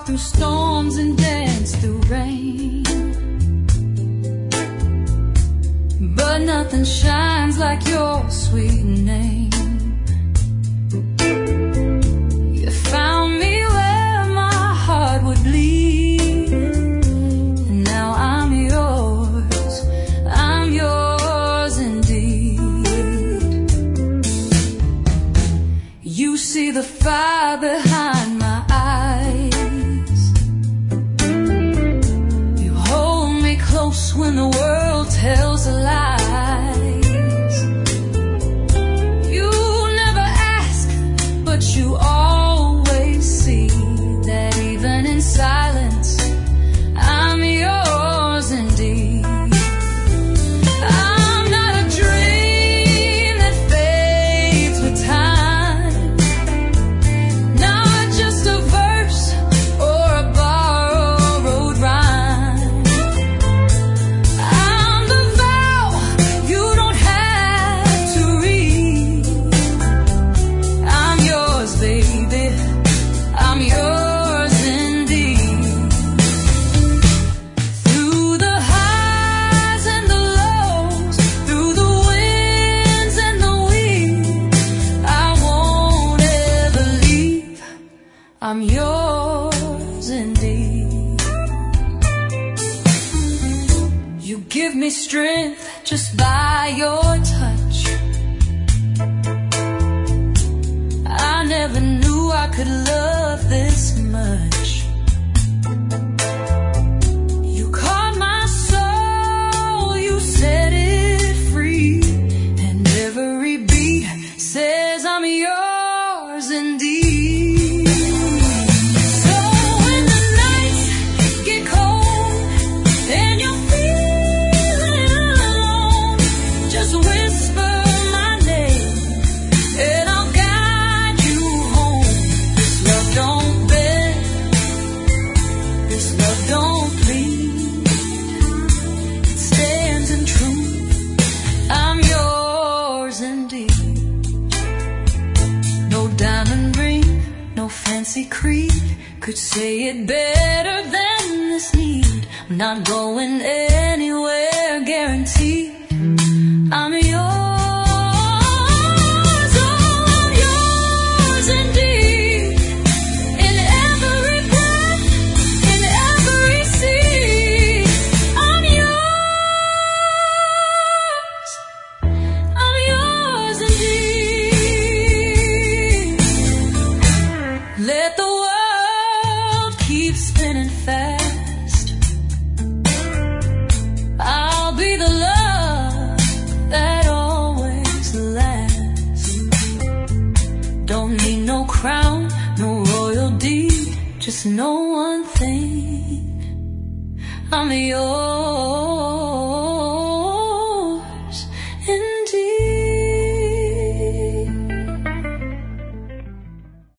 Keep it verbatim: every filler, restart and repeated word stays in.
through storms and dance through rain, but nothing shines like your sweet name. You found me where my heart would bleed, and now I'm yours, I'm yours indeed. You see the fire behind my eyes, you hold me close when the world tells a lie. You always see that even in silence, I'm yours indeed. I'm not a dream that fades with time, not just a verse or a borrowed rhyme. I'm the vow you don't have to read. I'm yours, baby, I'm yours indeed. Through the highs and the lows, through the winds and the weeds, I won't ever leave. I'm yours indeed. You give me strength just by your touch. I never knew I could love this much. You caught my soul, you set it free, and every beat says I'm yours indeed. So when the nights get cold and you're feeling alone, just whisper my name and I'll guide you home. This love don't bend, this love don't plead, it stands in truth, I'm yours indeed. No diamond ring, no fancy creed could say it better than this need. I'm not going anywhere, guaranteed. I'm yours. Let the world keep spinning fast, I'll be the love that always lasts. Don't need no crown, no royal deed, just know one thing, I'm yours.